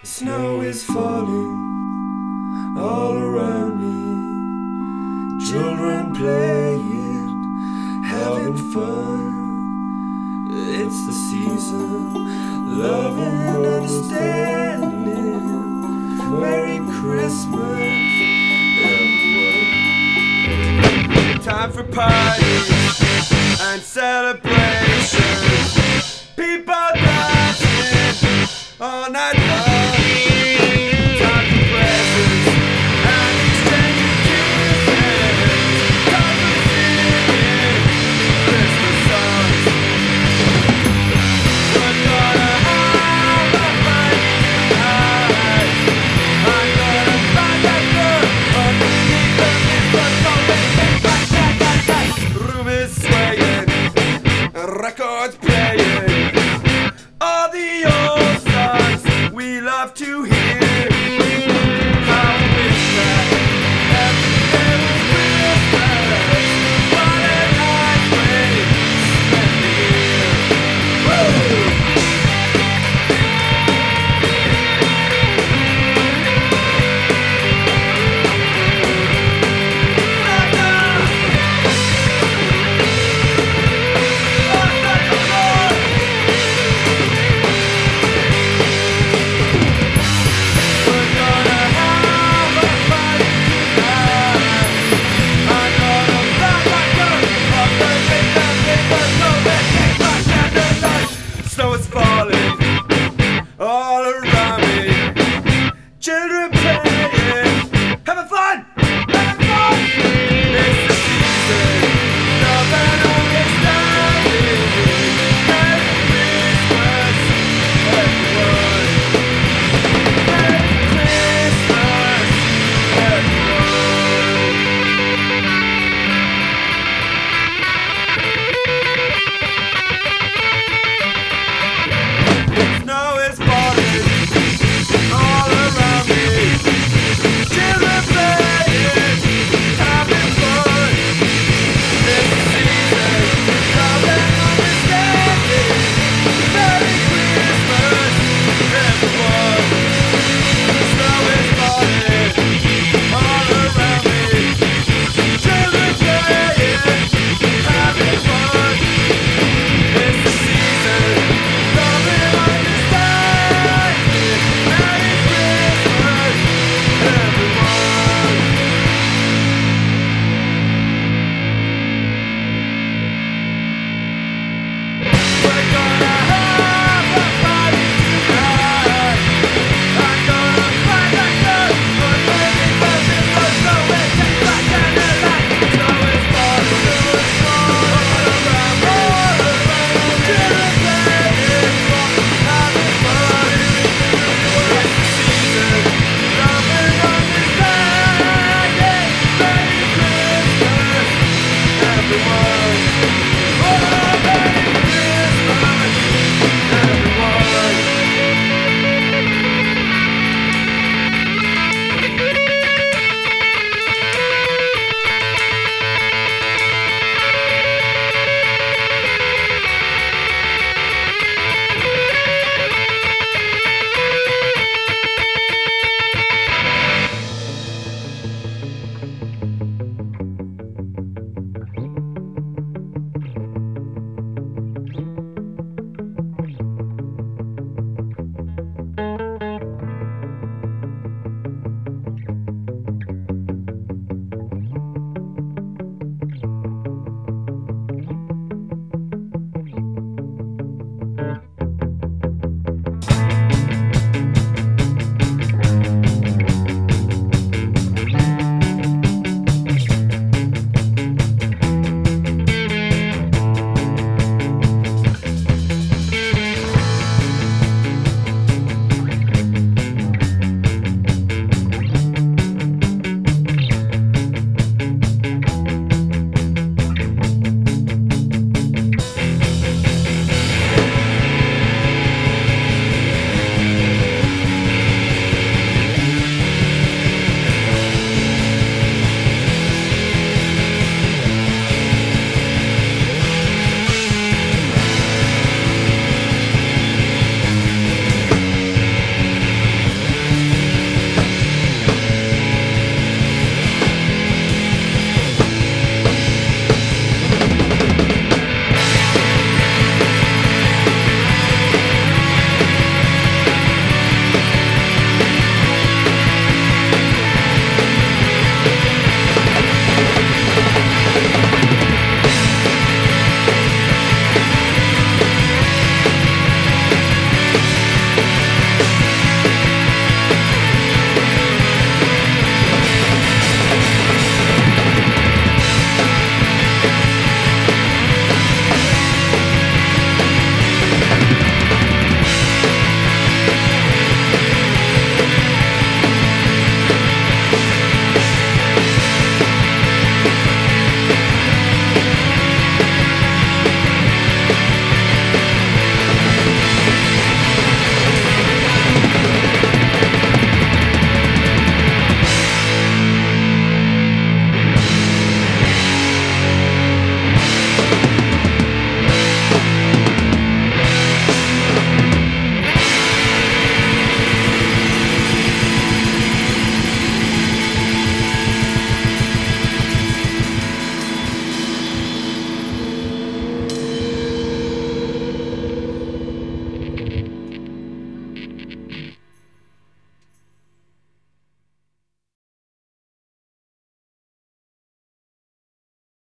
Snow is falling all around me. Children playing, having fun. It's the season, love and understanding. Merry Christmas, everyone. Time for parties and celebrations. People dancing all night long. Time for presents and exchanging kisses. Time for singing Christmas songs. We're gonna have a funny night. I'm gonna find that girl underneath the mistletoe. Room is swaying, records playing. All the old songs we love to hear.